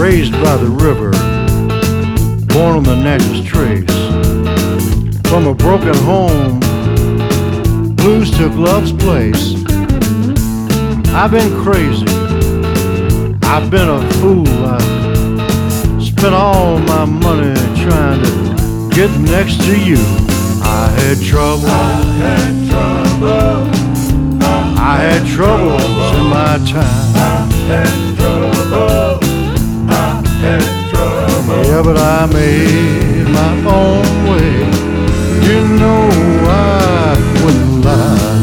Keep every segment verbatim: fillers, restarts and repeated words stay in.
raised by the river, born on the Natchez Trace. From a broken home, blues took love's place. I've been crazy, I've been a fool. I spent all my money trying to get next to you. I had trouble, I had trouble, I had troubles in my time. I had trouble, I had trouble. Yeah, but I made my own way. You know I wouldn't lie.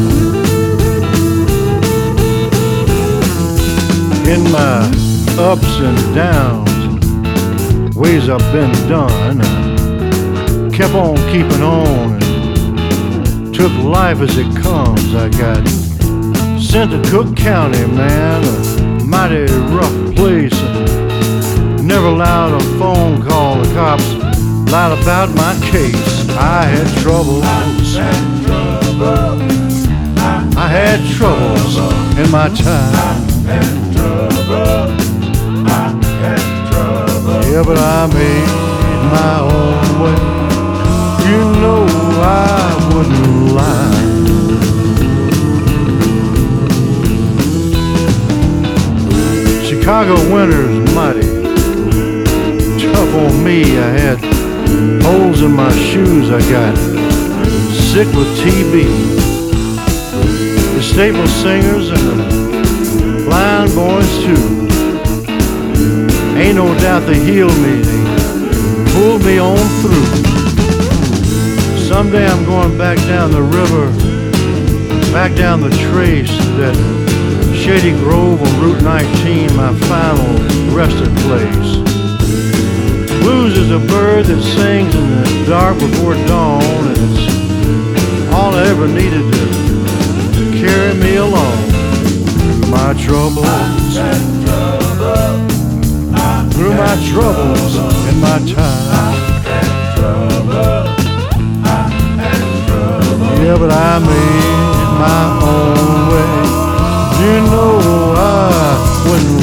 In my ups and downs, ways I've been done, I kept on keeping on and took life as it comes. I got sent to Cook County, man, a mighty rough place, and never allowed a phone call. The cops lied about my case. I had troubles, Had trouble, I had troubles in my time. had trouble, I had trouble. Yeah, but I made my own way. You know I wouldn't lie. Chicago winter's mighty tough on me. I had holes in my shoes. I got sick with T B. The staple singers and the blind boys too. Ain't no doubt they healed me. They pulled me on through. Someday I'm going back down the river, back down the trace, that Shady Grove on Route nineteen, my final resting place. Blues is a bird that sings in the dark before dawn, and it's all I ever needed to, to carry me along through my troubles, Had trouble, through my troubles in my time. had trouble, I had trouble. Yeah, but I made my own way. You know I wouldn't